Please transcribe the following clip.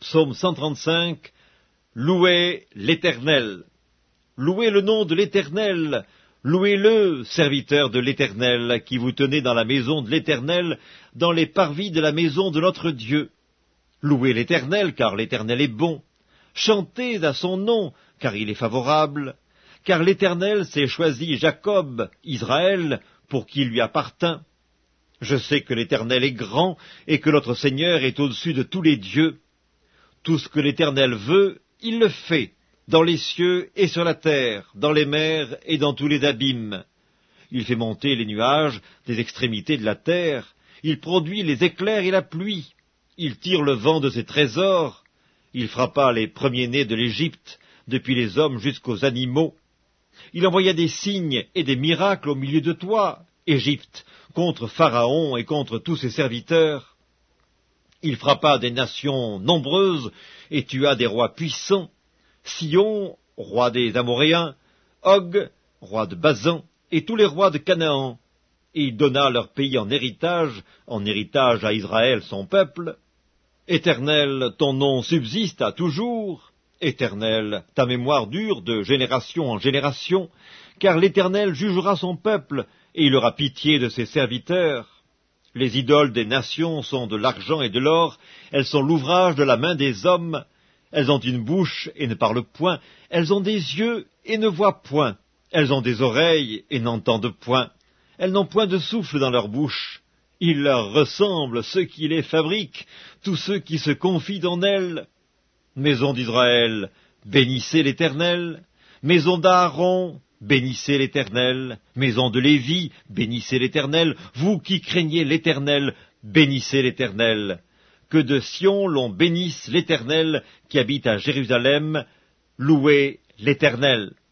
Psaume 135. Louez l'Éternel. Louez le nom de l'Éternel. Louez-le, serviteurs de l'Éternel, qui vous tenez dans la maison de l'Éternel, dans les parvis de la maison de notre Dieu. Louez l'Éternel, car l'Éternel est bon. Chantez à son nom, car il est favorable. Car l'Éternel s'est choisi Jacob, Israël, pour qui lui appartint. Je sais que l'Éternel est grand, et que notre Seigneur est au-dessus de tous les dieux. Tout ce que l'Éternel veut, il le fait, dans les cieux et sur la terre, dans les mers et dans tous les abîmes. Il fait monter les nuages des extrémités de la terre, il produit les éclairs et la pluie, il tire le vent de ses trésors, il frappa les premiers-nés de l'Égypte, depuis les hommes jusqu'aux animaux. Il envoya des signes et des miracles au milieu de toi, Égypte, contre Pharaon et contre tous ses serviteurs. Il frappa des nations nombreuses et tua des rois puissants, Sion, roi des Amoréens, Og, roi de Basan, et tous les rois de Canaan. Et il donna leur pays en héritage à Israël son peuple. Éternel, ton nom subsiste à toujours. Éternel, ta mémoire dure de génération en génération, car l'Éternel jugera son peuple, et il aura pitié de ses serviteurs. Les idoles des nations sont de l'argent et de l'or, elles sont l'ouvrage de la main des hommes. Elles ont une bouche et ne parlent point, elles ont des yeux et ne voient point, elles ont des oreilles et n'entendent point, elles n'ont point de souffle dans leur bouche. Il leur ressemble ceux qui les fabriquent, tous ceux qui se confient en elles. Maison d'Israël, bénissez l'Éternel. Maison d'Aaron, bénissez l'Éternel. Maison de Lévi, bénissez l'Éternel. Vous qui craignez l'Éternel, bénissez l'Éternel. Que de Sion l'on bénisse l'Éternel qui habite à Jérusalem. Louez l'Éternel.